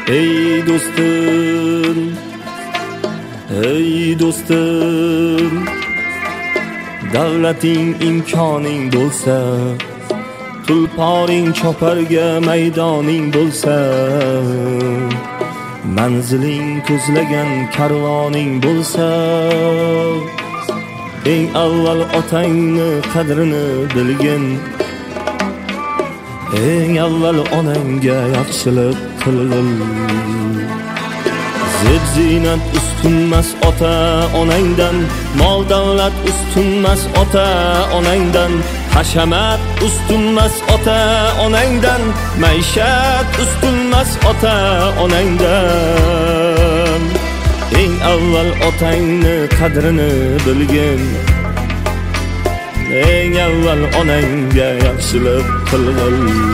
Ey do'stim, ey do'stim, davlating imkoning bo'lsa, tulporing choparga maydoning bo'lsa, manziling ko'zlagan karvoning bo'lsa, eng avval otangni qadrini bilgin, eng avval onangga yaxshilik qilgin. Zeb zinat ustunmas ota onangdan, mol davlat ustunmas ota onangdan, hashamat ustunmas ota onangdan, maishat ustunmas ota onangdan. Eng avval otangni qadrini bilgin, eng avval onangga yaxshilik qilgin.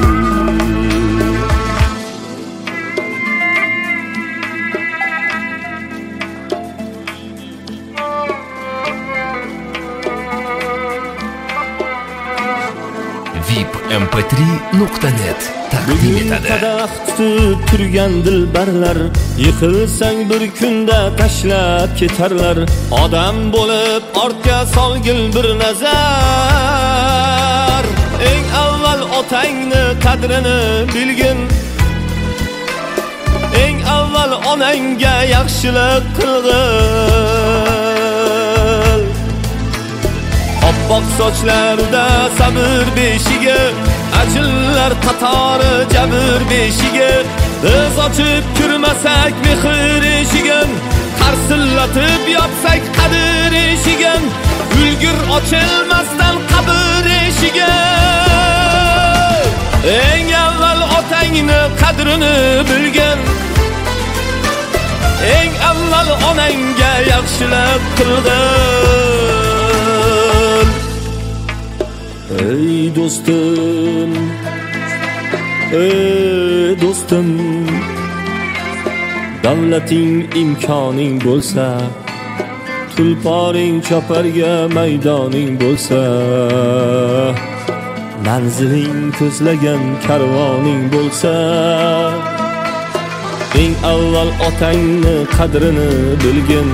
vipmp3.net taqdim etadi. Qadah tutib turgan dilbarlar, yiqilsang bir kunda tashlab ketarlar. Odam bo'lib ortga solgil bir nazar, eng avval otangni qadrini bilgin, eng avval onangga yaxshilik qilgin. Oppoq sochlarda sabr beshigi, ajinlar qatori jabr beshigi, biz ochib kirmasak mehr eshigin, qarsillatib yopsak qadr eshigin, ulgur ochilmasdan qabr eshigi. Eng avval otangni qadrini bilgin, eng avval onangga yaxshilik qilgin. Ey do'stim, ey do'stim, davlating imkoning bo'lsa, tulporing choparga maydoning bo'lsa, manziling ko'zlagan karvoning bo'lsa, eng avval otangni qadrini bilgin,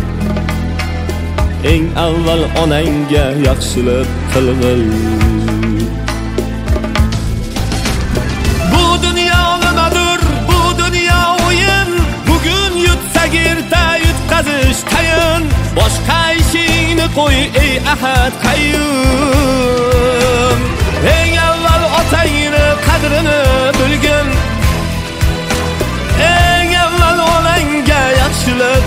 eng avval onangga yaxshilik qilgin. Bu dunyo nimadir, bu dunyo o'yin, bugun yutsak erta yutqazish tayin. Boshqa ishingni qo'y ey ahad qayyum, eng avval otangni qadrini bilgin, eng avval onangga yaxshilik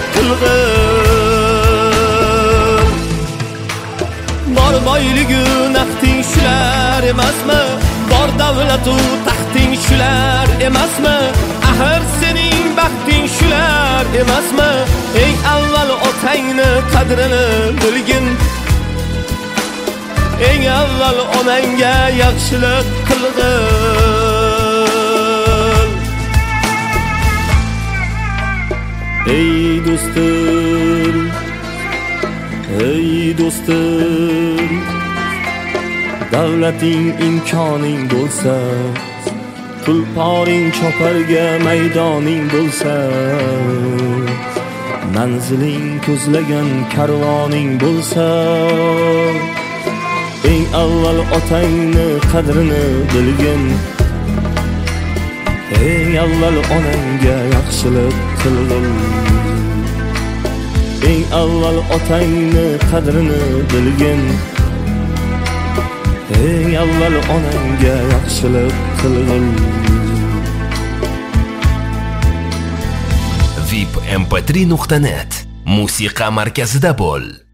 qilgin. Bor boyligu naqding shular emasmi? Bor davlatu taxting shular emasmi? Axir sening baxting shular emasmi? Eng avval otangni qadrini bilgin, eng avval onangga yaxshilik qilgin. Ey do'stim, ey do'stim, davlating imkoning bo'lsa, tulporing choparga maydoning bo'lsa, manziling ko'zlagan karvoning bo'lsa, eng avval otangni qadrini bilgin, eng avval onangga yaxshilik qilgin. Eng avval otangni qadrini bilgin, eng avval onangga yaxshilik qilgin. vipmp3.net musiqa markazida bo'l.